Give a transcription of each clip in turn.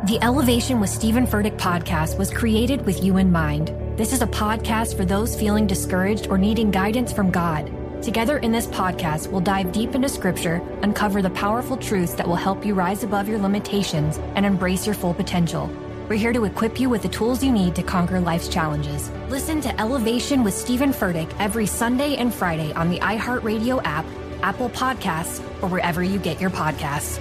The Elevation with Stephen Furtick podcast was created with you in mind. This is a podcast for those feeling discouraged or needing guidance from God. Together in this podcast, we'll dive deep into Scripture, uncover the powerful truths that will help you rise above your limitations and embrace your full potential. We're here to equip you with the tools you need to conquer life's challenges. Listen to Elevation with Stephen Furtick every Sunday and Friday on the iHeartRadio app, Apple Podcasts, or wherever you get your podcasts.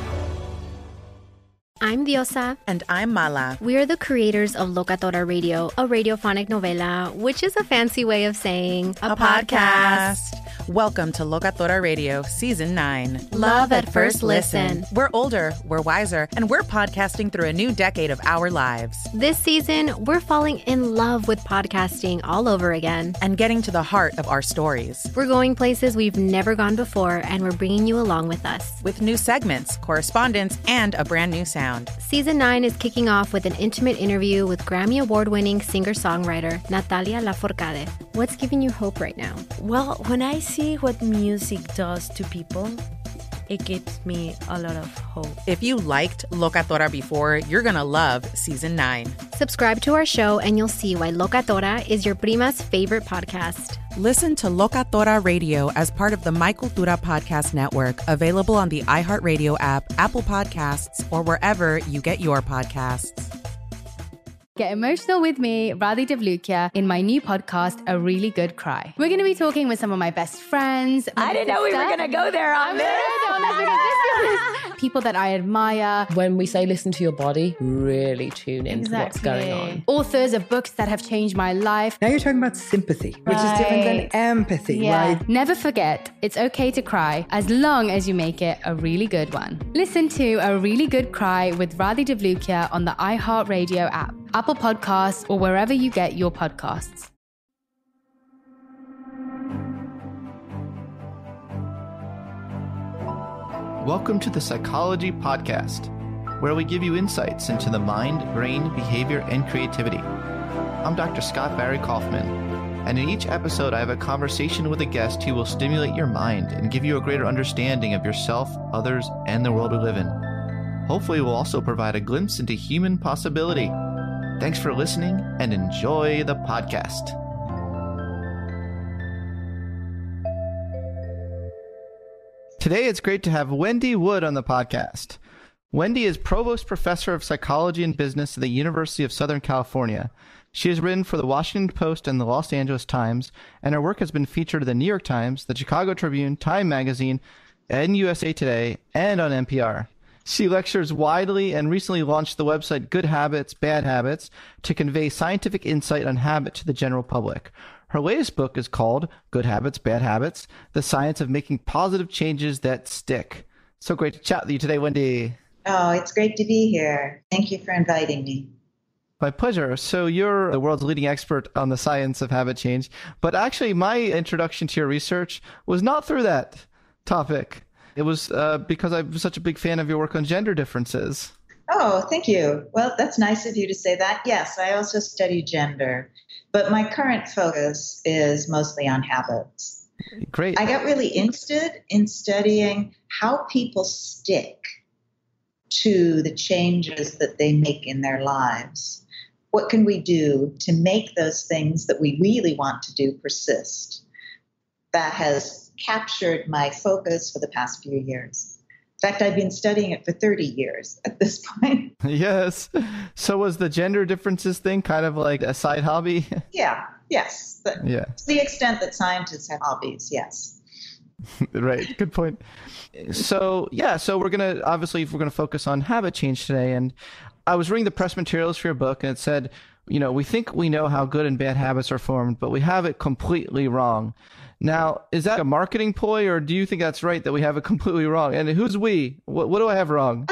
I'm Diosa. And I'm Mala. We are the creators of Locatora Radio, a radiophonic novela, which is a fancy way of saying a podcast. Welcome to Locatora Radio, Season 9. Love at first listen. We're older, we're wiser, and we're podcasting through a new decade of our lives. This season, we're falling in love with podcasting all over again. And getting to the heart of our stories. We're going places we've never gone before, and we're bringing you along with us. With new segments, correspondence, and a brand new sound. Season 9 is kicking off with an intimate interview with Grammy Award-winning singer-songwriter Natalia Lafourcade. What's giving you hope right now? Well, when I see what music does to people, it gives me a lot of hope. If you liked Locatora before, you're going to love Season 9. Subscribe to our show and you'll see why Locatora is your prima's favorite podcast. Listen to Locatora Radio as part of the My Cultura Podcast Network, available on the iHeartRadio app, Apple Podcasts, or wherever you get your podcasts. Get emotional with me, Radhi Devlukia, in my new podcast, A Really Good Cry. We're going to be talking with some of my best friends. I didn't know we were going to go there on this. People that I admire. When we say listen to your body, really tune into what's going on. Authors of books that have changed my life. Now you're talking about sympathy, which is different than empathy, right? Never forget, it's okay to cry as long as you make it a really good one. Listen to A Really Good Cry with Radhi Devlukia on the iHeartRadio app, Apple Podcasts, or wherever you get your podcasts. Welcome to the Psychology Podcast, where we give you insights into the mind, brain, behavior, and creativity. I'm Dr. Scott Barry Kaufman, and in each episode I have a conversation with a guest who will stimulate your mind and give you a greater understanding of yourself, others, and the world we live in. Hopefully we'll also provide a glimpse into human possibility. Thanks for listening and enjoy the podcast. Today, it's great to have Wendy Wood on the podcast. Wendy is Provost Professor of Psychology and Business at the University of Southern California. She has written for the Washington Post and the Los Angeles Times, and her work has been featured in the New York Times, the Chicago Tribune, Time Magazine, and USA Today, and on NPR. She lectures widely and recently launched the website Good Habits, Bad Habits to convey scientific insight on habit to the general public. Her latest book is called Good Habits, Bad Habits, The Science of Making Positive Changes That Stick. So great to chat with you today, Wendy. Oh, it's great to be here. Thank you for inviting me. My pleasure. So you're the world's leading expert on the science of habit change, but actually my introduction to your research was not through that topic. It was because I'm such a big fan of your work on gender differences. Oh, thank you. Well, that's nice of you to say that. Yes, I also study gender, but my current focus is mostly on habits. Great. I got really interested in studying how people stick to the changes that they make in their lives. What can we do to make those things that we really want to do persist? That has captured my focus for the past few years. In fact, I've been studying it for 30 years at this point. Yes. So was the gender differences thing kind of like a side hobby? Yes. To the extent that scientists have hobbies, yes. Right. Good point. So we're going to focus on habit change today. And I was reading the press materials for your book, and it said, we think we know how good and bad habits are formed, but we have it completely wrong. Now, is that a marketing ploy, or do you think that's right that we have it completely wrong? And who's we? What do I have wrong?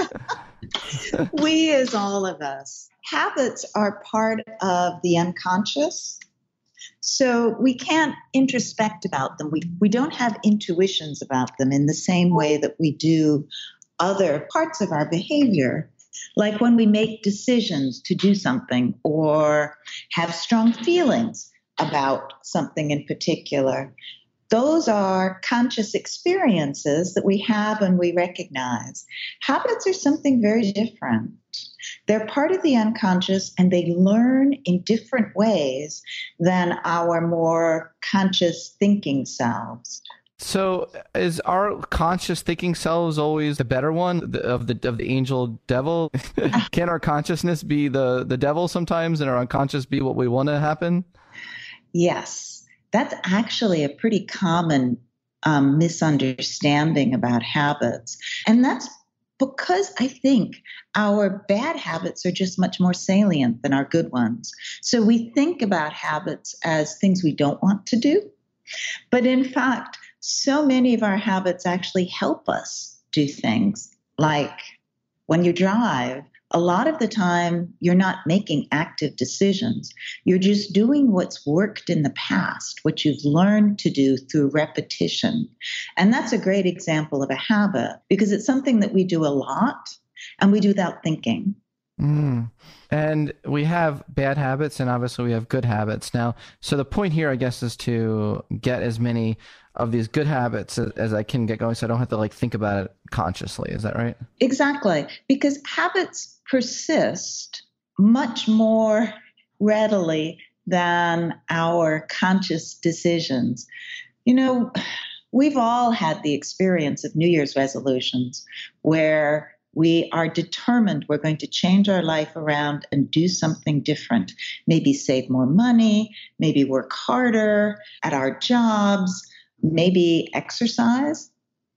We is all of us. Habits are part of the unconscious, so we can't introspect about them. We don't have intuitions about them in the same way that we do other parts of our behavior, like when we make decisions to do something or have strong feelings about something in particular. Those are conscious experiences that we have and we recognize. Habits are something very different. They're part of the unconscious, and they learn in different ways than our more conscious thinking selves. So is our conscious thinking selves always the better one of the angel devil? Can our consciousness be the devil sometimes and our unconscious be what we want to happen? Yes, that's actually a pretty common misunderstanding about habits. And that's because I think our bad habits are just much more salient than our good ones. So we think about habits as things we don't want to do. But in fact, so many of our habits actually help us do things. Like when you drive, a lot of the time you're not making active decisions. You're just doing what's worked in the past, what you've learned to do through repetition. And that's a great example of a habit because it's something that we do a lot and we do without thinking. And we have bad habits and obviously we have good habits. Now, so the point here, I guess, is to get as many of these good habits as I can get going so I don't have to think about it consciously. Is that right? Exactly. Because habits persist much more readily than our conscious decisions. You know, we've all had the experience of New Year's resolutions where we are determined we're going to change our life around and do something different. Maybe save more money, maybe work harder at our jobs, maybe exercise.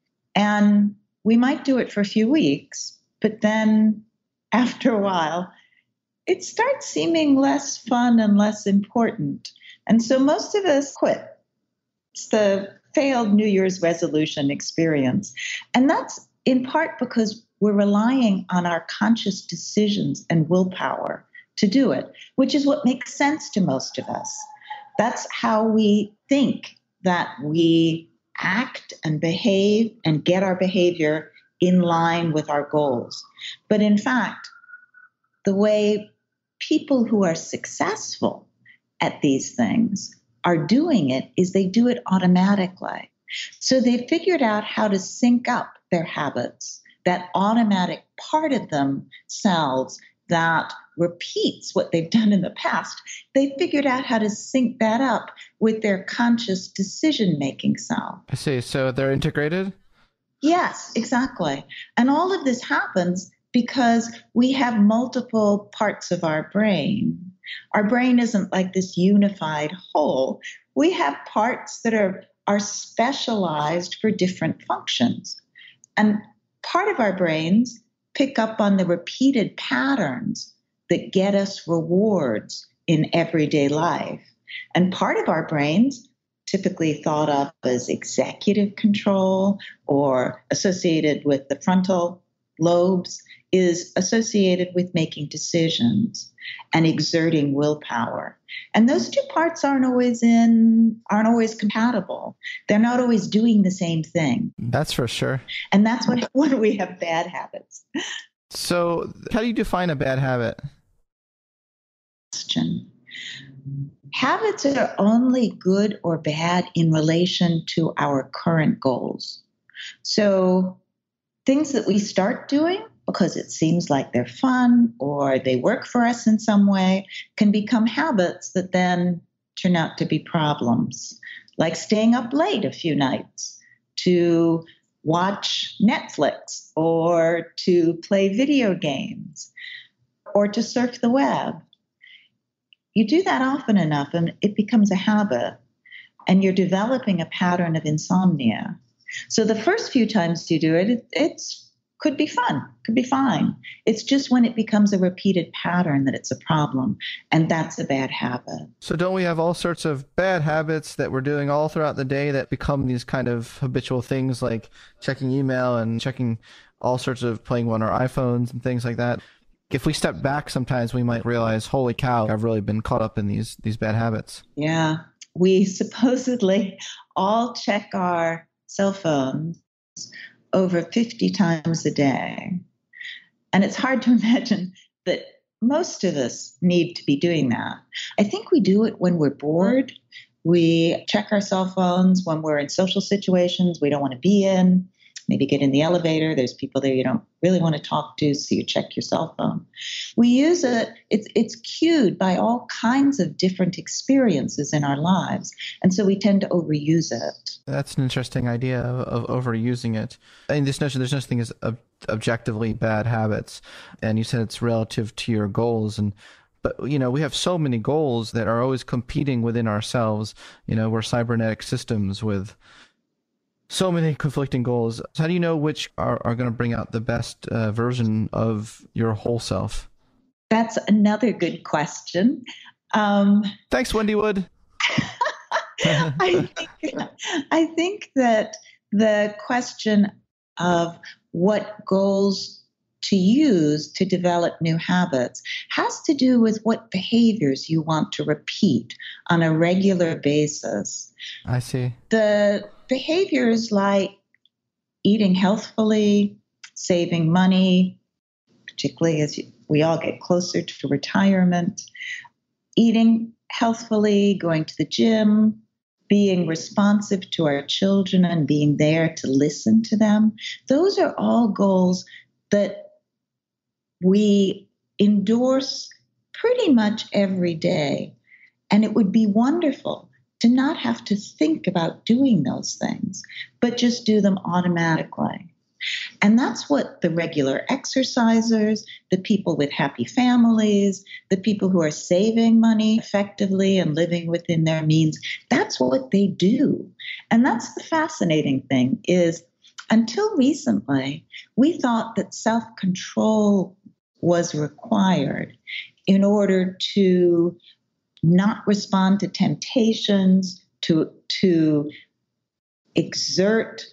And we might do it for a few weeks, but then after a while, it starts seeming less fun and less important. And so most of us quit. It's the failed New Year's resolution experience. And that's in part because we're relying on our conscious decisions and willpower to do it, which is what makes sense to most of us. That's how we think that we act and behave and get our behavior in line with our goals. But in fact, the way people who are successful at these things are doing it is they do it automatically. So they figured out how to sync up their habits, that automatic part of themselves that repeats what they've done in the past. They figured out how to sync that up with their conscious decision-making self. I see. So they're integrated? Yes, exactly. And all of this happens because we have multiple parts of our brain. Our brain isn't like this unified whole. We have parts that are specialized for different functions. And part of our brains pick up on the repeated patterns that get us rewards in everyday life. And part of our brains, typically thought of as executive control or associated with the frontal lobes, is associated with making decisions and exerting willpower. And those two parts aren't always compatible. They're not always doing the same thing. That's for sure. And that's when we have bad habits. So how do you define a bad habit? Habits are only good or bad in relation to our current goals. So things that we start doing because it seems like they're fun or they work for us in some way can become habits that then turn out to be problems, like staying up late a few nights to watch Netflix or to play video games or to surf the web. You do that often enough and it becomes a habit and you're developing a pattern of insomnia. So the first few times you do it, it's could be fun, could be fine. It's just when it becomes a repeated pattern that it's a problem, and that's a bad habit. So don't we have all sorts of bad habits that we're doing all throughout the day that become these kind of habitual things like checking email and checking all sorts of playing on our iPhones and things like that? If we step back, sometimes we might realize, holy cow, I've really been caught up in these bad habits. Yeah, we supposedly all check our cell phones over 50 times a day. And it's hard to imagine that most of us need to be doing that. I think we do it when we're bored. We check our cell phones when we're in social situations we don't want to be in. maybe get in the elevator. There's people there you don't really want to talk to, so you check your cell phone. We use it. It's cued by all kinds of different experiences in our lives, and so we tend to overuse it. That's an interesting idea of overusing it. I mean, this notion, there's no such thing as objectively bad habits, and you said it's relative to your goals. But we have so many goals that are always competing within ourselves. We're cybernetic systems with so many conflicting goals. So how do you know which are going to bring out the best version of your whole self? That's another good question. Thanks, Wendy Wood. I think that the question of what goals to use to develop new habits has to do with what behaviors you want to repeat on a regular basis. I see. The behaviors like eating healthfully, saving money, particularly as we all get closer to retirement, eating healthfully, going to the gym, being responsive to our children and being there to listen to them. Those are all goals that we endorse pretty much every day. And it would be wonderful to not have to think about doing those things, but just do them automatically. And that's what the regular exercisers, the people with happy families, the people who are saving money effectively and living within their means, that's what they do. And that's the fascinating thing is, until recently, we thought that self-control was required in order to not respond to temptations, to exert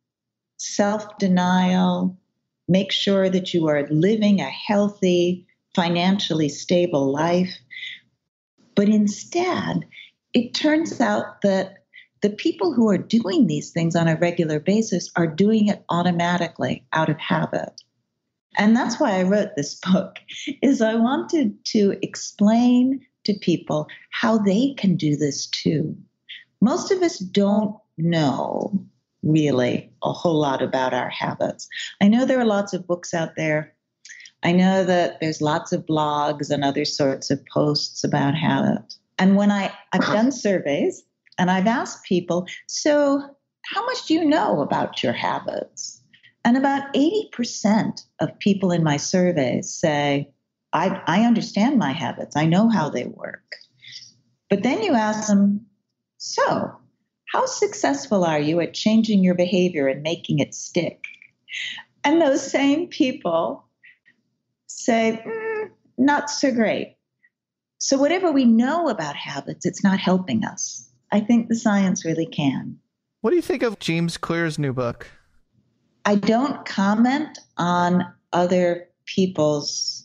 self-denial, make sure that you are living a healthy, financially stable life. But instead, it turns out that the people who are doing these things on a regular basis are doing it automatically out of habit. And that's why I wrote this book, is I wanted to explain to people how they can do this too. Most of us don't know really a whole lot about our habits. I know there are lots of books out there. I know that there's lots of blogs and other sorts of posts about habits. And when I've done surveys and I've asked people, so how much do you know about your habits? And about 80% of people in my surveys say, I understand my habits. I know how they work. But then you ask them, so how successful are you at changing your behavior and making it stick? And those same people say, not so great. So whatever we know about habits, it's not helping us. I think the science really can. What do you think of James Clear's new book? I don't comment on other people's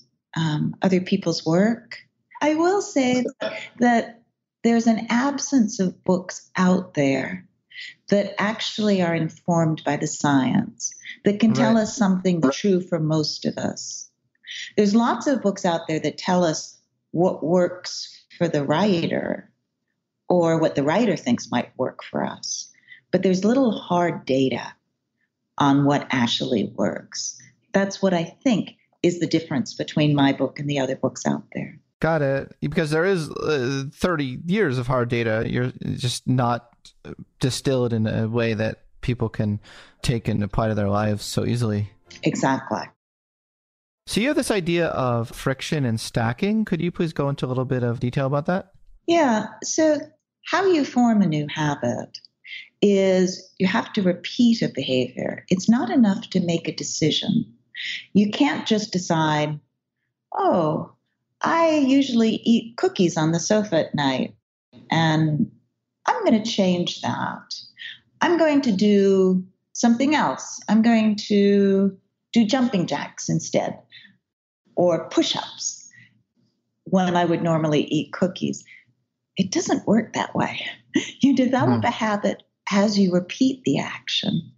work. I will say that there's an absence of books out there that actually are informed by the science, that can tell us something true for most of us. There's lots of books out there that tell us what works for the writer or what the writer thinks might work for us. But there's little hard data on what actually works. That's what I think is the difference between my book and the other books out there. Got it. Because there is 30 years of hard data. You're just not distilled in a way that people can take and apply to their lives so easily. Exactly. So you have this idea of friction and stacking. Could you please go into a little bit of detail about that? Yeah. So how you form a new habit is you have to repeat a behavior. It's not enough to make a decision. You can't just decide, oh, I usually eat cookies on the sofa at night, and I'm going to change that. I'm going to do something else. I'm going to do jumping jacks instead, or push-ups when I would normally eat cookies. It doesn't work that way. You develop a habit as you repeat the action.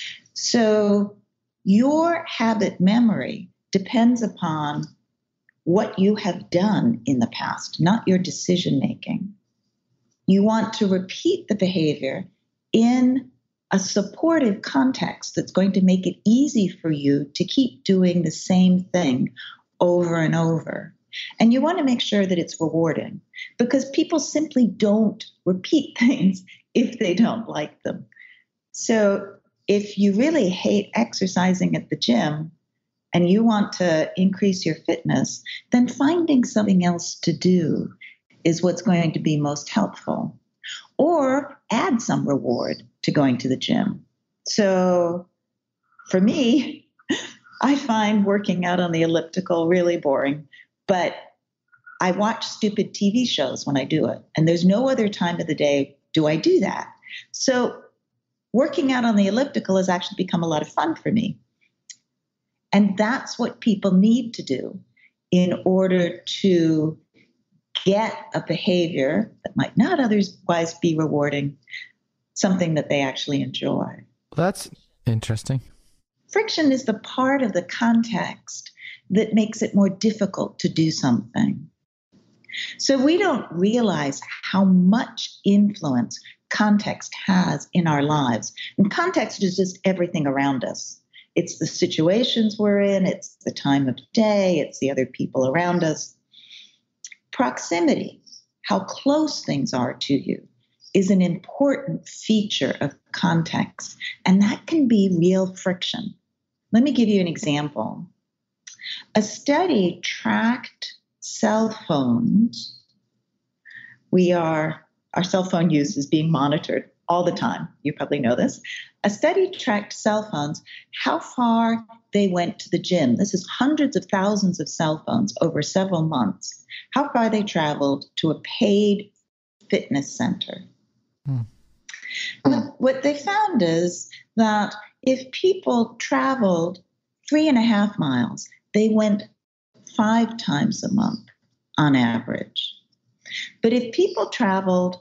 So your habit memory depends upon what you have done in the past, not your decision making. You want to repeat the behavior in a supportive context that's going to make it easy for you to keep doing the same thing over and over. And you want to make sure that it's rewarding, because people simply don't repeat things if they don't like them. So if you really hate exercising at the gym and you want to increase your fitness, then finding something else to do is what's going to be most helpful. Or add some reward to going to the gym. So for me, I find working out on the elliptical really boring, but I watch stupid TV shows when I do it. And there's no other time of the day do I do that. So working out on the elliptical has actually become a lot of fun for me. And that's what people need to do in order to get a behavior that might not otherwise be rewarding, something that they actually enjoy. Well, that's interesting. Friction is the part of the context that makes it more difficult to do something. So we don't realize how much influence context has in our lives. And context is just everything around us. It's the situations we're in, it's the time of day, it's the other people around us. Proximity, how close things are to you, is an important feature of context, and that can be real friction. Let me give you an example. A study tracked cell phones. Our cell phone use is being monitored all the time. You probably know this. A study tracked cell phones, how far they went to the gym. This is hundreds of thousands of cell phones over several months. How far they traveled to a paid fitness center. What they found is that if people traveled 3.5 miles, they went 5 times a month on average. But if people traveled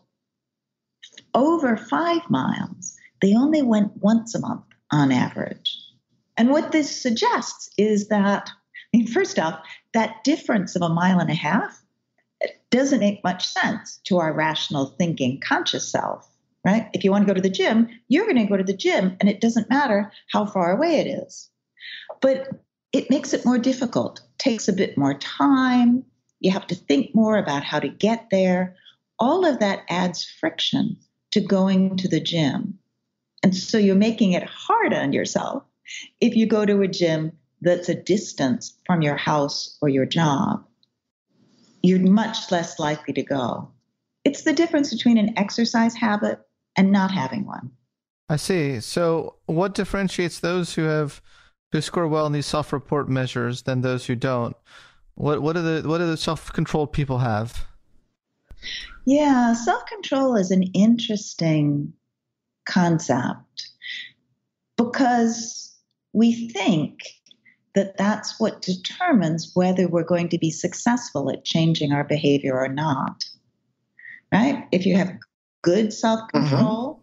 over 5 miles, they only went once a month on average. And what this suggests is that, first off, that difference of 1.5 miles doesn't make much sense to our rational thinking, conscious self, right? If you want to go to the gym, you're going to go to the gym, and it doesn't matter how far away it is. But it makes it more difficult, takes a bit more time. You have to think more about how to get there. All of that adds friction to going to the gym. And so you're making it hard on yourself if you go to a gym that's a distance from your house or your job. You're much less likely to go. It's the difference between an exercise habit and not having one. I see. So what differentiates those who score well in these self-report measures than those who don't? What do the self-controlled people have? Yeah, self-control is an interesting concept because we think that that's what determines whether we're going to be successful at changing our behavior or not, right? If you have good self-control,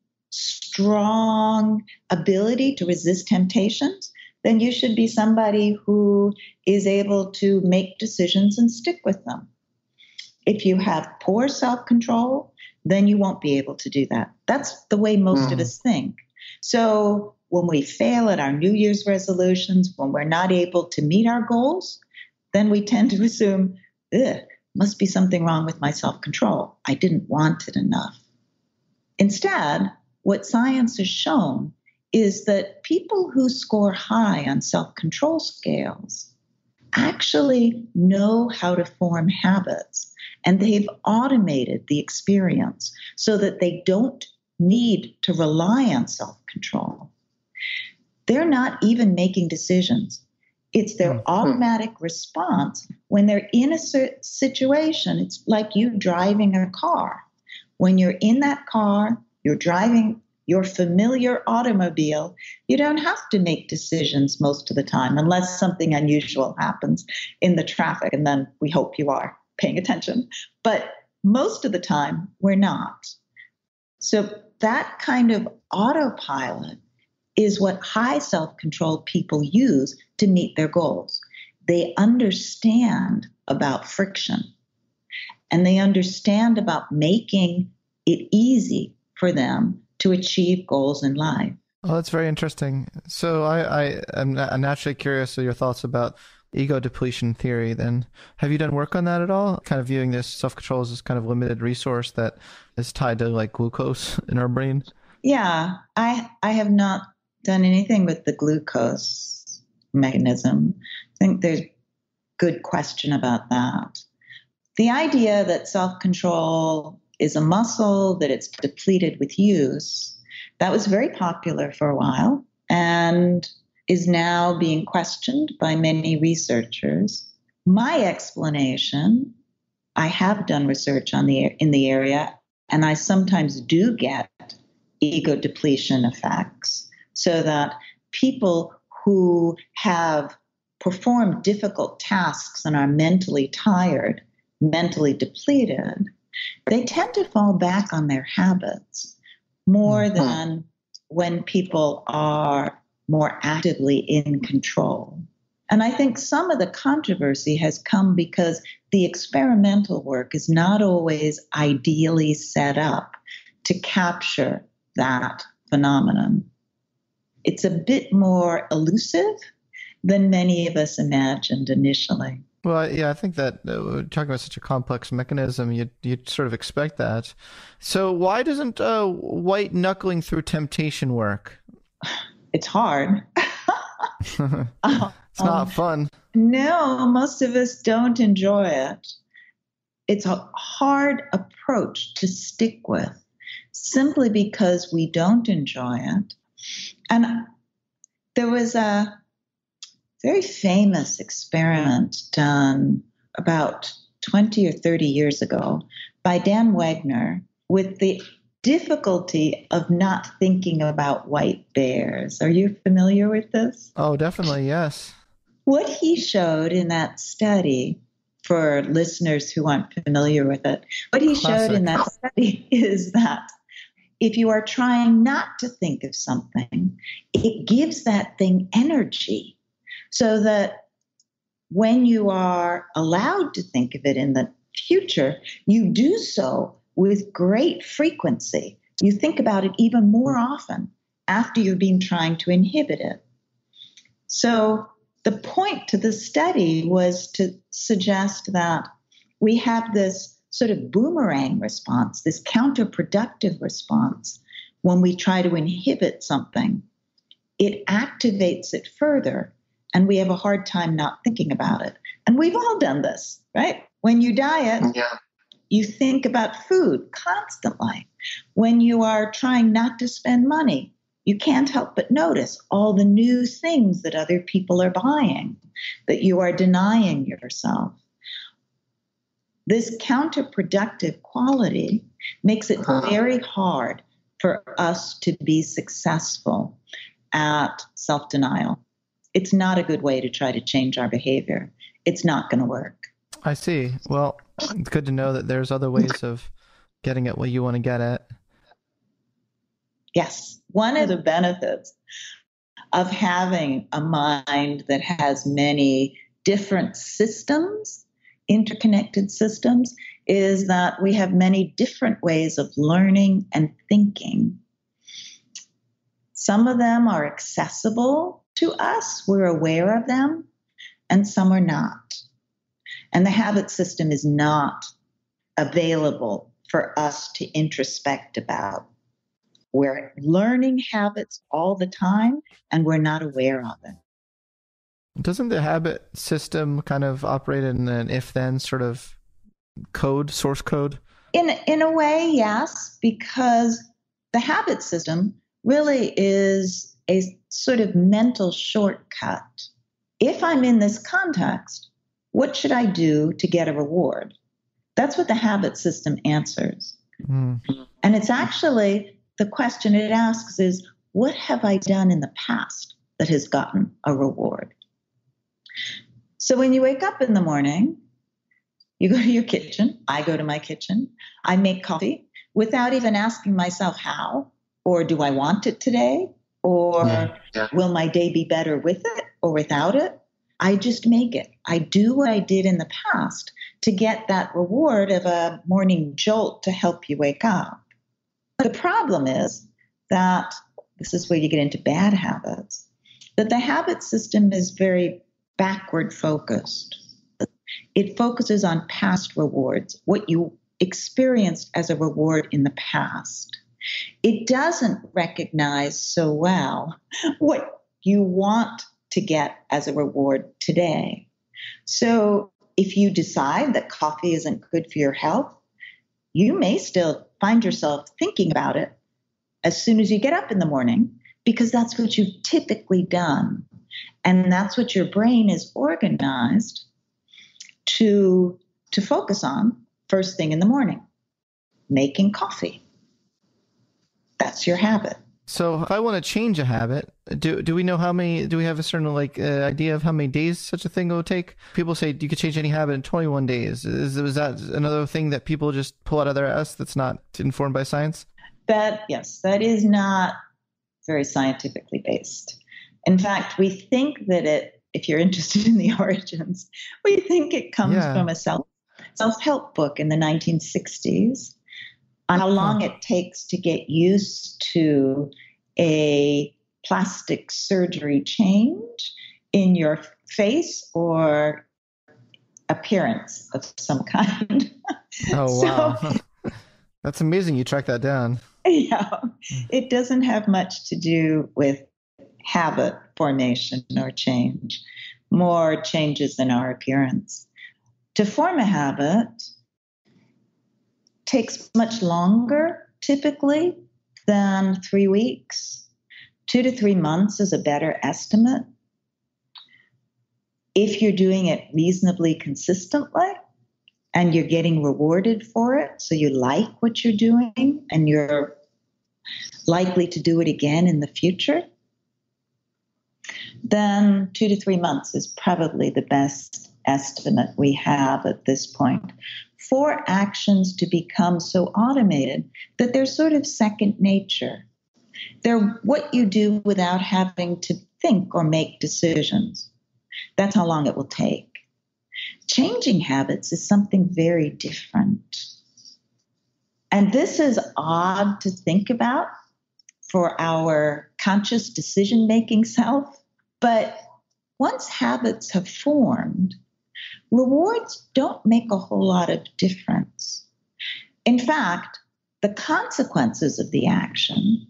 strong ability to resist temptations, then you should be somebody who is able to make decisions and stick with them. If you have poor self-control, then you won't be able to do that. That's the way most of us think. So when we fail at our New Year's resolutions, when we're not able to meet our goals, then we tend to assume, must be something wrong with my self-control. I didn't want it enough. Instead, what science has shown is that people who score high on self-control scales actually know how to form habits, and they've automated the experience so that they don't need to rely on self-control. They're not even making decisions. It's their automatic response when they're in a situation. It's like you driving a car. When you're in that car, you're driving your familiar automobile, you don't have to make decisions most of the time unless something unusual happens in the traffic, and then we hope you are paying attention. But most of the time, we're not. So that kind of autopilot is what high self-control people use to meet their goals. They understand about friction, and they understand about making it easy for them to achieve goals in life. Oh, that's very interesting. So I'm naturally curious of your thoughts about ego depletion theory. Then, have you done work on that at all? Kind of viewing this self-control as this kind of limited resource that is tied to like glucose in our brain? Yeah, I have not done anything with the glucose mechanism. I think there's good question about that. The idea that self-control is a muscle, that it's depleted with use, that was very popular for a while and is now being questioned by many researchers. My explanation, I have done research in the area, and I sometimes do get ego depletion effects, so that people who have performed difficult tasks and are mentally tired, mentally depleted, they tend to fall back on their habits more than when people are more actively in control. And I think some of the controversy has come because the experimental work is not always ideally set up to capture that phenomenon. It's a bit more elusive than many of us imagined initially. Well, yeah, I think that talking about such a complex mechanism, you'd sort of expect that. So why doesn't white knuckling through temptation work? It's hard. It's not fun. No, most of us don't enjoy it. It's a hard approach to stick with simply because we don't enjoy it. And there was a very famous experiment done about 20 or 30 years ago by Dan Wegner with the difficulty of not thinking about white bears. Are you familiar with this? Oh, definitely, yes. What he showed in that study, for listeners who aren't familiar with it, what he showed in that study is that if you are trying not to think of something, it gives that thing energy. So that when you are allowed to think of it in the future, you do so with great frequency. You think about it even more often after you've been trying to inhibit it. So the point to the study was to suggest that we have this sort of boomerang response, this counterproductive response when we try to inhibit something. It activates it further. And we have a hard time not thinking about it. And we've all done this, right? When you diet, you think about food constantly. When you are trying not to spend money, you can't help but notice all the new things that other people are buying, that you are denying yourself. This counterproductive quality makes it very hard for us to be successful at self-denial. It's not a good way to try to change our behavior. It's not going to work. I see. Well, it's good to know that there's other ways of getting at what you want to get at. Yes. One of the benefits of having a mind that has many different systems, interconnected systems, is that we have many different ways of learning and thinking. Some of them are accessible to us, we're aware of them, and some are not. And the habit system is not available for us to introspect about. We're learning habits all the time, and we're not aware of it. Doesn't the habit system kind of operate in an if-then sort of code, source code? In a way, yes, because the habit system really is a sort of mental shortcut. If I'm in this context, what should I do to get a reward? That's what the habit system answers. And it's actually, the question it asks is, what have I done in the past that has gotten a reward? So when you wake up in the morning, you go to your kitchen, I go to my kitchen, I make coffee without even asking myself how, or do I want it today? Or will my day be better with it or without it? I just make it. I do what I did in the past to get that reward of a morning jolt to help you wake up. The problem is that this is where you get into bad habits, that the habit system is very backward focused. It focuses on past rewards, what you experienced as a reward in the past. It doesn't recognize so well what you want to get as a reward today. So if you decide that coffee isn't good for your health, you may still find yourself thinking about it as soon as you get up in the morning, because that's what you've typically done. And that's what your brain is organized to focus on first thing in the morning, making coffee. That's your habit. So if I want to change a habit, do we know how many, do we have a certain idea of how many days such a thing will take? People say you could change any habit in 21 days. Is that another thing that people just pull out of their ass that's not informed by science? That is not very scientifically based. In fact, we think that if you're interested in the origins, we think it comes from a self-help book in the 1960s on how long it takes to get used to a plastic surgery change in your face or appearance of some kind. Oh, wow. So, that's amazing you tracked that down. Yeah, it doesn't have much to do with habit formation or change, more changes in our appearance. To form a habit takes much longer, typically, than 3 weeks. 2 to 3 months is a better estimate. If you're doing it reasonably consistently and you're getting rewarded for it, so you like what you're doing and you're likely to do it again in the future, then 2 to 3 months is probably the best estimate we have at this point for actions to become so automated that they're sort of second nature. They're what you do without having to think or make decisions. That's how long it will take. Changing habits is something very different. And this is odd to think about for our conscious decision-making self. But once habits have formed, rewards don't make a whole lot of difference. In fact, the consequences of the action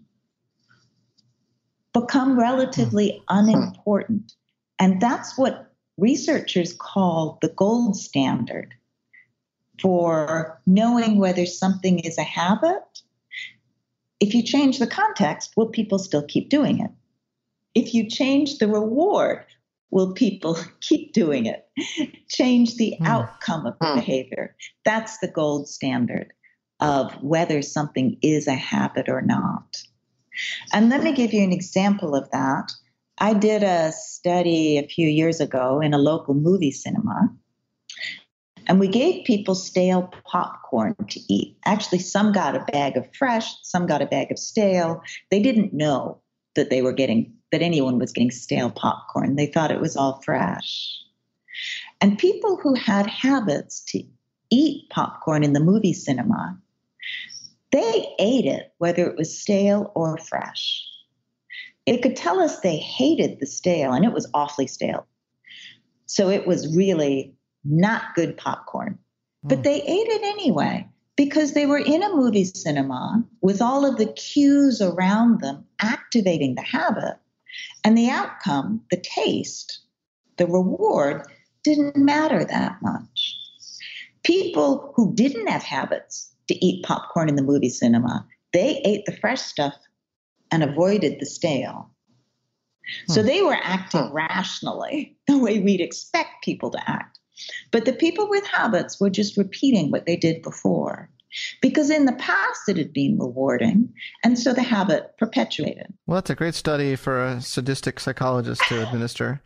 become relatively unimportant. And that's what researchers call the gold standard for knowing whether something is a habit. If you change the context, will people still keep doing it? If you change the reward, will people keep doing it? Change the outcome of the behavior. That's the gold standard of whether something is a habit or not. And let me give you an example of that. I did a study a few years ago in a local movie cinema, and we gave people stale popcorn to eat. Actually, some got a bag of fresh, some got a bag of stale. They didn't know that anyone was getting stale popcorn. They thought it was all fresh. And people who had habits to eat popcorn in the movie cinema, they ate it whether it was stale or fresh. They could tell us they hated the stale, and it was awfully stale. So it was really not good popcorn. But they ate it anyway because they were in a movie cinema with all of the cues around them activating the habit. And the outcome, the taste, the reward didn't matter that much. People who didn't have habits to eat popcorn in the movie cinema, they ate the fresh stuff and avoided the stale. So they were acting rationally, the way we'd expect people to act. But the people with habits were just repeating what they did before. Because in the past it had been rewarding, and so the habit perpetuated. Well, that's a great study for a sadistic psychologist to administer.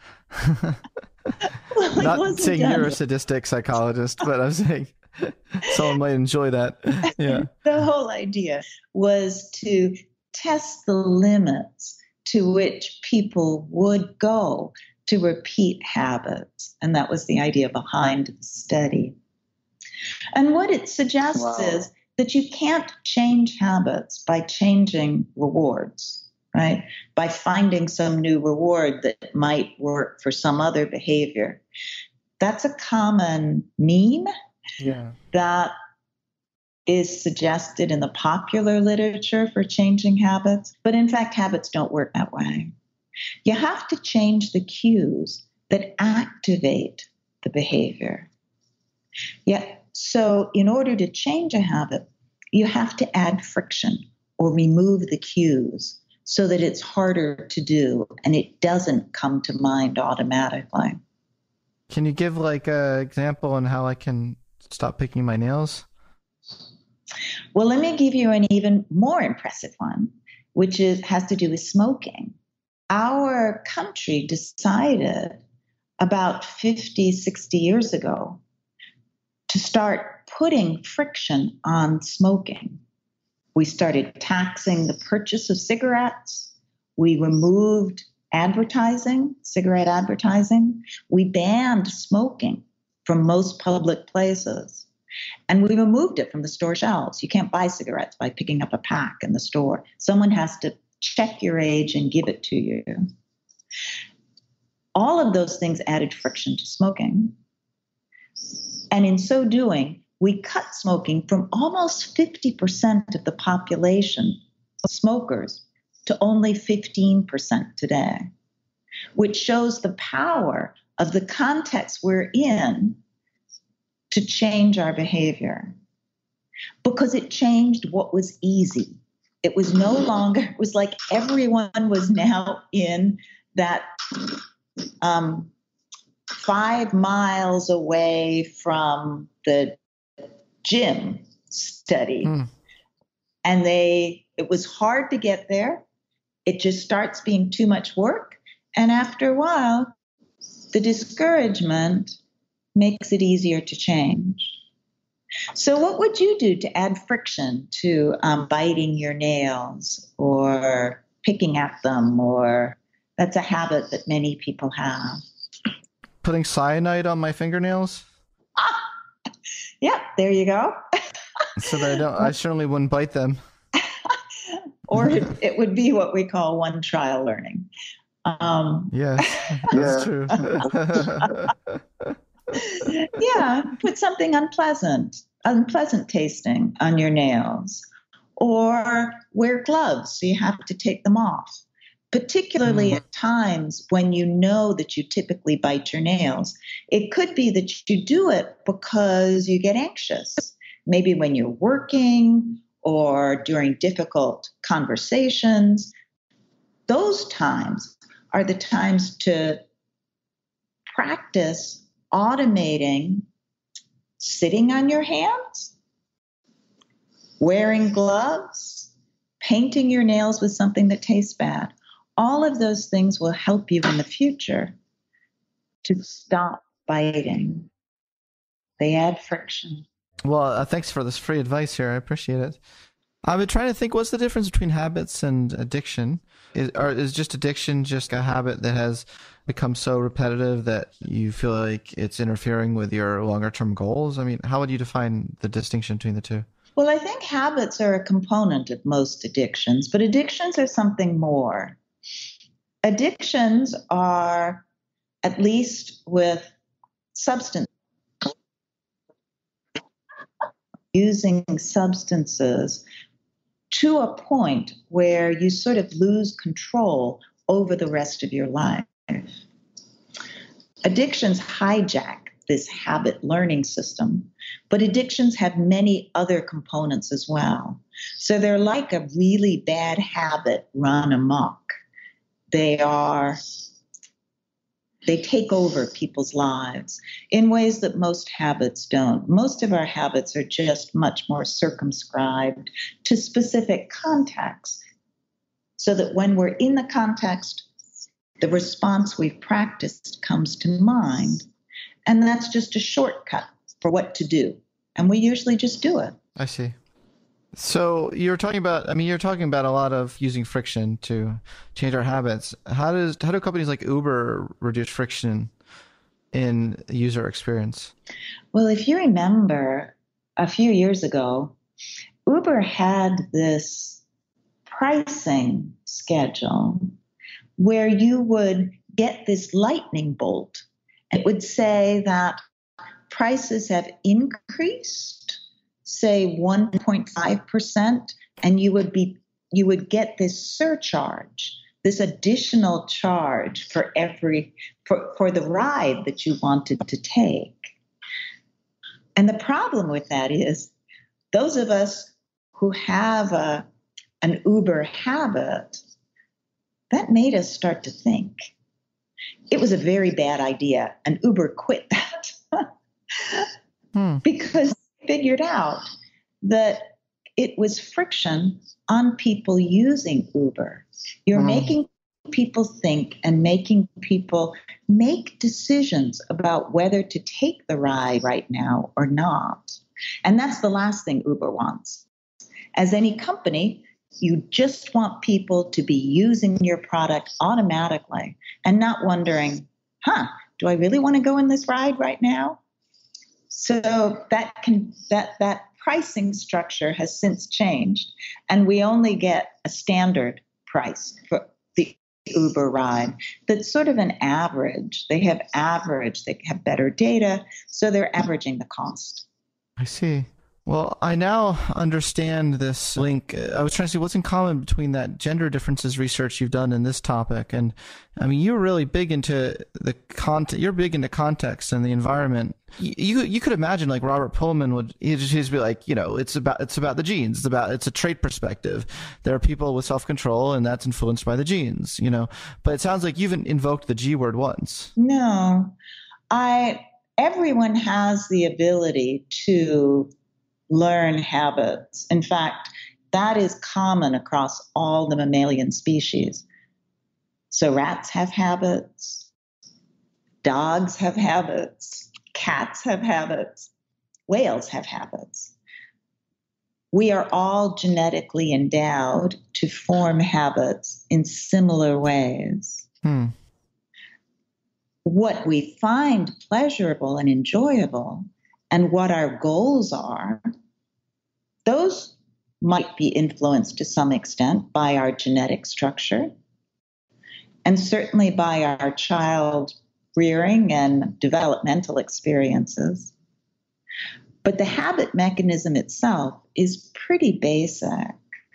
Well, not saying you're a sadistic psychologist, but I'm saying someone might enjoy that. Yeah. The whole idea was to test the limits to which people would go to repeat habits. And that was the idea behind the study. And what it suggests is that you can't change habits by changing rewards, right? By finding some new reward that might work for some other behavior. That's a common meme that is suggested in the popular literature for changing habits. But in fact, habits don't work that way. You have to change the cues that activate the behavior. Yeah. So in order to change a habit, you have to add friction or remove the cues so that it's harder to do and it doesn't come to mind automatically. Can you give like an example on how I can stop picking my nails? Well, let me give you an even more impressive one, which has to do with smoking. Our country decided about 50, 60 years ago to start putting friction on smoking. We started taxing the purchase of cigarettes. We removed advertising, cigarette advertising. We banned smoking from most public places. And we removed it from the store shelves. You can't buy cigarettes by picking up a pack in the store. Someone has to check your age and give it to you. All of those things added friction to smoking. And in so doing, we cut smoking from almost 50% of the population of smokers to only 15% today, which shows the power of the context we're in to change our behavior. Because it changed what was easy. It was no longer, it was like everyone was now in that 5 miles away from the gym study. And it was hard to get there. It just starts being too much work. And after a while, the discouragement makes it easier to change. So what would you do to add friction to biting your nails or picking at them? Or that's a habit that many people have. Putting cyanide on my fingernails? Yeah, there you go. So that I certainly wouldn't bite them. Or it would be what we call one trial learning. Yes, that's true. Yeah, put something unpleasant tasting on your nails. Or wear gloves so you have to take them off. Particularly at times when you know that you typically bite your nails. It could be that you do it because you get anxious. Maybe when you're working or during difficult conversations. Those times are the times to practice automating sitting on your hands, wearing gloves, painting your nails with something that tastes bad. All of those things will help you in the future to stop biting. They add friction. Well, thanks for this free advice here. I appreciate it. I've been trying to think, what's the difference between habits and addiction? Is just addiction just a habit that has become so repetitive that you feel like it's interfering with your longer-term goals? I mean, how would you define the distinction between the two? Well, I think habits are a component of most addictions, but addictions are something more. Addictions are, at least with substance, using substances to a point where you sort of lose control over the rest of your life. Addictions hijack this habit learning system, but addictions have many other components as well. So they're like a really bad habit run amok. They take over people's lives in ways that most habits don't. Most of our habits are just much more circumscribed to specific contexts, so that when we're in the context, the response we've practiced comes to mind. And that's just a shortcut for what to do. And we usually just do it. I see. So you're talking about a lot of using friction to change our habits. How do companies like Uber reduce friction in user experience? Well, if you remember, a few years ago, Uber had this pricing schedule where you would get this lightning bolt. It would say that prices have increased, say 1.5%, and you would get this surcharge, this additional charge for the ride that you wanted to take. And the problem with that is those of us who have an Uber habit, that made us start to think. It was a very bad idea, and Uber quit that because they figured out that it was friction on people using Uber. You're making people think and making people make decisions about whether to take the ride right now or not. And that's the last thing Uber wants. As any company, you just want people to be using your product automatically and not wondering, do I really want to go in this ride right now? So that pricing structure has since changed, and we only get a standard price for the Uber ride that's sort of an average. They have better data, so they're averaging the cost. I see. Well, I now understand this link. I was trying to see what's in common between that gender differences research you've done in this topic. And I mean, you're really big into the content. You're big into context and the environment. You could imagine like Robert Pullman would, he'd just be like, it's about the genes. It's a trait perspective. There are people with self-control and that's influenced by the genes, but it sounds like you've invoked the G word once. No, everyone has the ability to learn habits. In fact, that is common across all the mammalian species. So rats have habits, dogs have habits, cats have habits, whales have habits. We are all genetically endowed to form habits in similar ways. What we find pleasurable and enjoyable and what our goals are, those might be influenced to some extent by our genetic structure and certainly by our child rearing and developmental experiences. But the habit mechanism itself is pretty basic,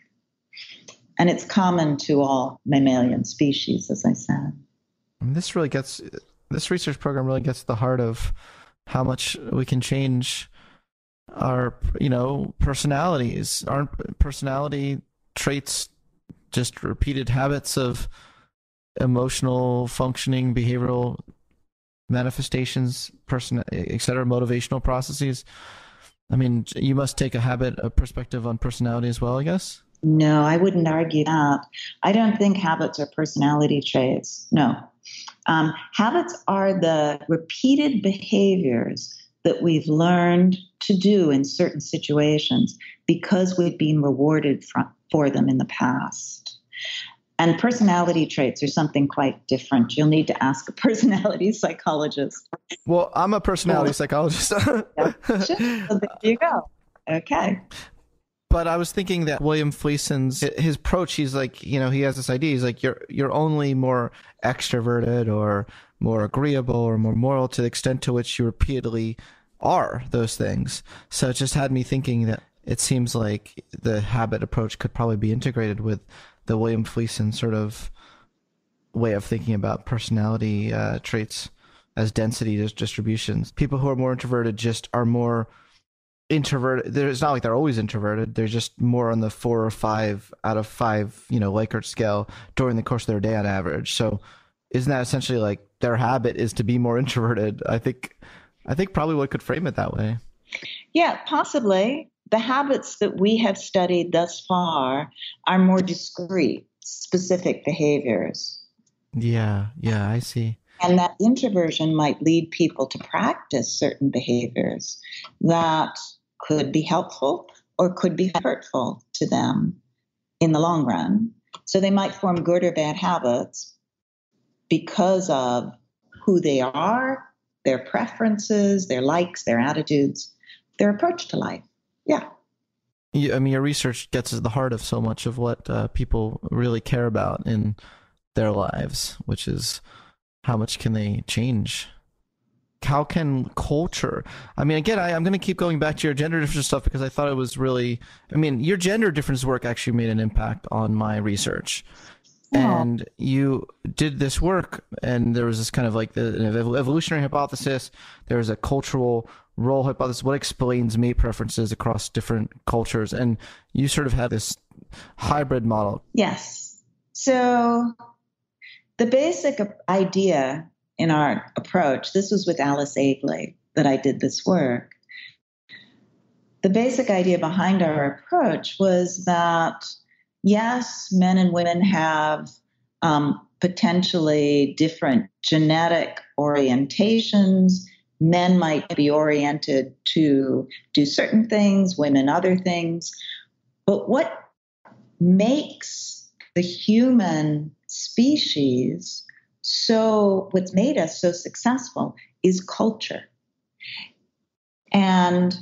and it's common to all mammalian species, as I said. This research program really gets to the heart of how much we can change our, personalities. Aren't personality traits just repeated habits of emotional functioning, behavioral manifestations, et cetera, motivational processes? I mean, you must take a perspective on personality as well, I guess? No, I wouldn't argue that. I don't think habits are personality traits. No. Habits are the repeated behaviors that we've learned to do in certain situations because we've been rewarded for them in the past. And personality traits are something quite different. You'll need to ask a personality psychologist. Well, I'm a personality psychologist. So there you go. Okay. But I was thinking that William Fleason's his approach, he's like, he has this idea. He's like, you're only more extroverted or more agreeable or more moral to the extent to which you repeatedly are those things. So it just had me thinking that it seems like the habit approach could probably be integrated with the William Fleason sort of way of thinking about personality traits as density distributions. People who are more introverted just are more introverted. It's not like they're always introverted. They're just more on the 4 or 5 out of 5, Likert scale during the course of their day on average. So isn't that essentially like their habit is to be more introverted? I think probably one could frame it that way. Yeah, possibly. The habits that we have studied thus far are more discrete, specific behaviors. Yeah, I see. And that introversion might lead people to practice certain behaviors that could be helpful or could be hurtful to them in the long run. So they might form good or bad habits because of who they are, their preferences, their likes, their attitudes, their approach to life. Yeah. I mean, your research gets at the heart of so much of what people really care about in their lives, which is how much can they change? How can culture? I mean, again, I'm going to keep going back to your gender difference stuff because I thought it was really, I mean, your gender difference work actually made an impact on my research. And you did this work, and there was this kind of like the evolutionary hypothesis. There was a cultural role hypothesis. What explains mate preferences across different cultures? And you sort of had this hybrid model. Yes. So the basic idea in our approach, this was with Alice Abley that I did this work. The basic idea behind our approach was that yes, men and women have potentially different genetic orientations. Men might be oriented to do certain things, women other things. But what makes the human species what's made us so successful is culture. And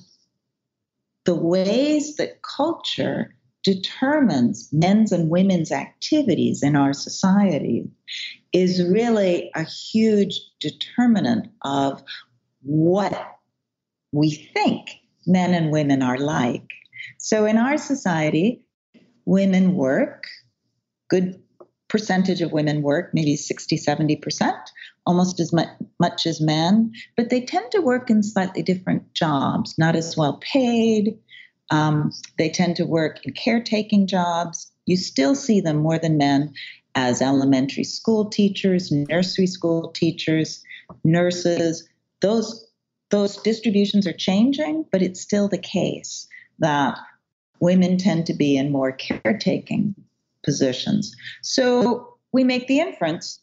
the ways that culture determines men's and women's activities in our society is really a huge determinant of what we think men and women are like. So in our society, women work, good percentage of women work, maybe 60, 70%, almost as much as men, but they tend to work in slightly different jobs, not as well paid. They tend to work in caretaking jobs. You still see them more than men as elementary school teachers, nursery school teachers, nurses. Those distributions are changing, but it's still the case that women tend to be in more caretaking positions. So we make the inference,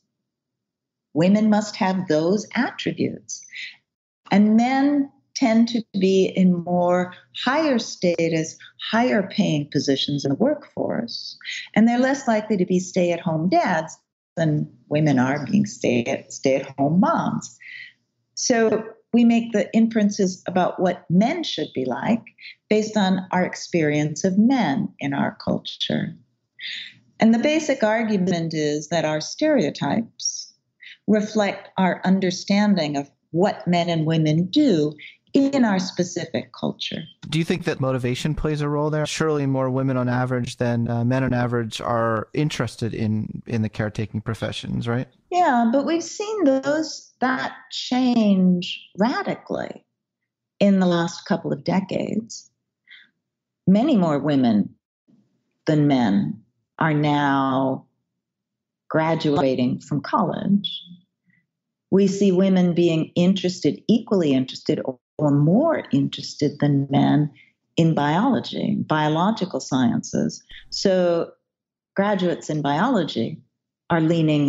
women must have those attributes. And men tend to be in more higher status, higher paying positions in the workforce. And they're less likely to be stay-at-home dads than women are being stay-at-home moms. So we make the inferences about what men should be like based on our experience of men in our culture. And the basic argument is that our stereotypes reflect our understanding of what men and women do in our specific culture. Do you think that motivation plays a role there? Surely more women on average than men on average are interested in the caretaking professions, right? Yeah, but we've seen that change radically in the last couple of decades. Many more women than men are now graduating from college. We see women being equally interested or more interested than men in biology, biological sciences. So graduates in biology are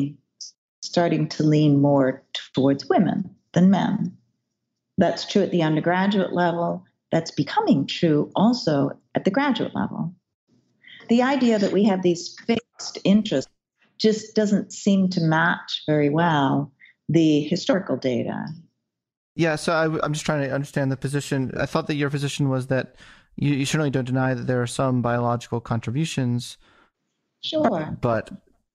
starting to lean more towards women than men. That's true at the undergraduate level. That's becoming true also at the graduate level. The idea that we have these fixed interests just doesn't seem to match very well the historical data. Yeah, so I'm just trying to understand the position. I thought that your position was that you certainly don't deny that there are some biological contributions. Sure. But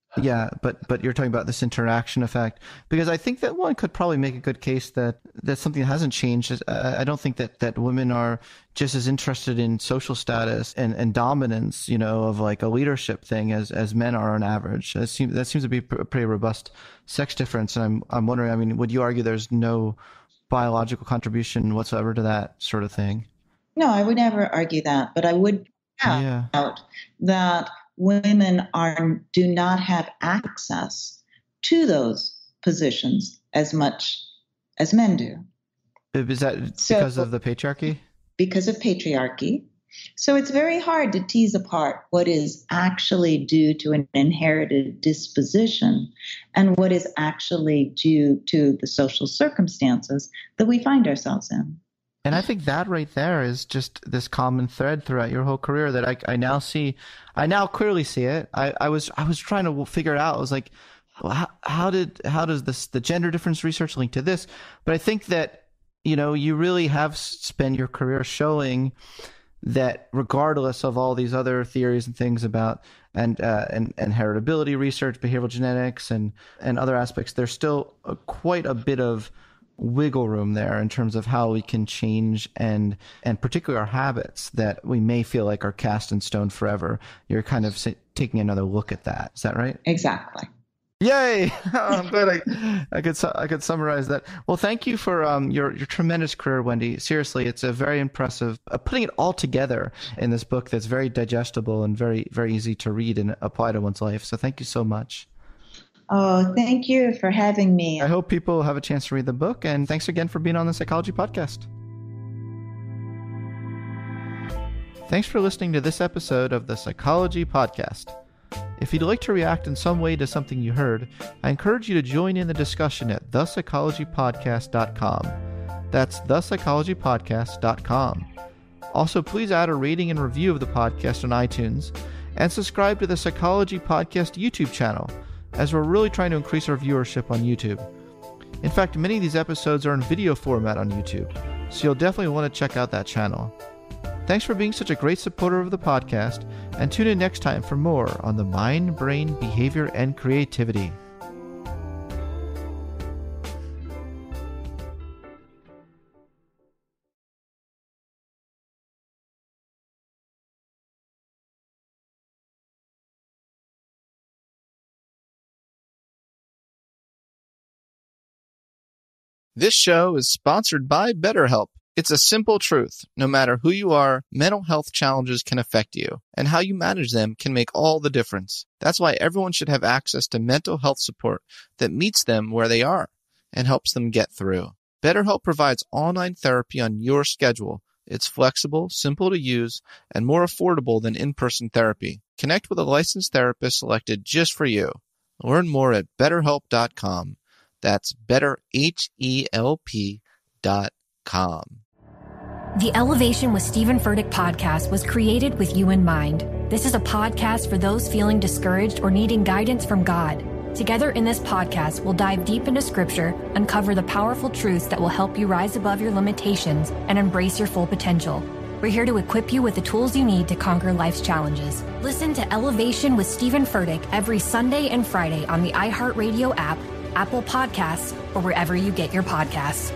you're talking about this interaction effect, because I think that one could probably make a good case that something hasn't changed. I don't think that women are just as interested in social status and dominance, of like a leadership thing as men are on average. That seems to be a pretty robust sex difference. And I'm wondering, I mean, would you argue there's no biological contribution whatsoever to that sort of thing? No, I would never argue that, but I would point out that women do not have access to those positions as much as men do. Is that because of the patriarchy? Because of patriarchy. So it's very hard to tease apart what is actually due to an inherited disposition and what is actually due to the social circumstances that we find ourselves in. And I think that right there is just this common thread throughout your whole career that I now see. I now clearly see it. I was trying to figure it out. I was like, well, how does the gender difference research link to this? But I think that you really have spent your career showing that regardless of all these other theories and things about and heritability research, behavioral genetics, and other aspects, there's still quite a bit of wiggle room there in terms of how we can change and particularly our habits that we may feel like are cast in stone forever. You're kind of taking another look at that. Is that right? Exactly. Yay! I'm glad I could summarize that. Well, thank you for your tremendous career, Wendy. Seriously, it's a very impressive putting it all together in this book that's very digestible and very, very easy to read and apply to one's life. So thank you so much. Oh, thank you for having me. I hope people have a chance to read the book, and thanks again for being on the Psychology Podcast. Thanks for listening to this episode of the Psychology Podcast. If you'd like to react in some way to something you heard, I encourage you to join in the discussion at thepsychologypodcast.com. That's thepsychologypodcast.com. Also, please add a rating and review of the podcast on iTunes, and subscribe to the Psychology Podcast YouTube channel, as we're really trying to increase our viewership on YouTube. In fact, many of these episodes are in video format on YouTube, so you'll definitely want to check out that channel. Thanks for being such a great supporter of the podcast, and tune in next time for more on the mind, brain, behavior, and creativity. This show is sponsored by BetterHelp. It's a simple truth. No matter who you are, mental health challenges can affect you, and how you manage them can make all the difference. That's why everyone should have access to mental health support that meets them where they are and helps them get through. BetterHelp provides online therapy on your schedule. It's flexible, simple to use, and more affordable than in-person therapy. Connect with a licensed therapist selected just for you. Learn more at BetterHelp.com. That's BetterHelp.com. The Elevation with Stephen Furtick podcast was created with you in mind. This is a podcast for those feeling discouraged or needing guidance from God. Together in this podcast, we'll dive deep into Scripture, uncover the powerful truths that will help you rise above your limitations and embrace your full potential. We're here to equip you with the tools you need to conquer life's challenges. Listen to Elevation with Stephen Furtick every Sunday and Friday on the iHeartRadio app, Apple Podcasts, or wherever you get your podcasts.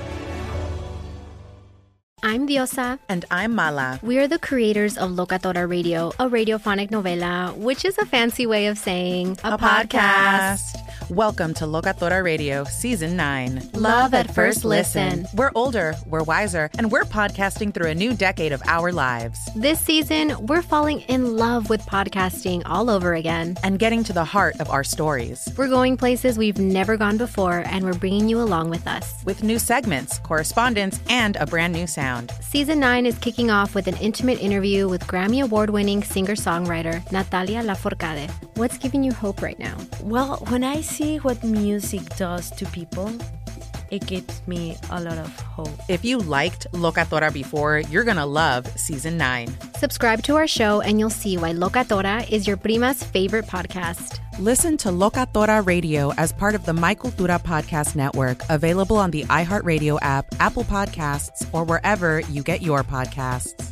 I'm Diosa. And I'm Mala. We are the creators of Locatora Radio, a radiophonic novela, which is a fancy way of saying a podcast. Welcome to Locatora Radio, Season 9. Love at first listen. We're older, we're wiser, and we're podcasting through a new decade of our lives. This season, we're falling in love with podcasting all over again. And getting to the heart of our stories. We're going places we've never gone before, and we're bringing you along with us. With new segments, correspondence, and a brand new sound. Season 9 is kicking off with an intimate interview with Grammy Award-winning singer-songwriter Natalia Lafourcade. What's giving you hope right now? Well, when I see what music does to people, it gives me a lot of hope. If you liked Locatora before, you're going to love Season 9. Subscribe to our show and you'll see why Locatora is your prima's favorite podcast. Listen to Locatora Radio as part of the My Cultura Podcast Network, available on the iHeartRadio app, Apple Podcasts, or wherever you get your podcasts.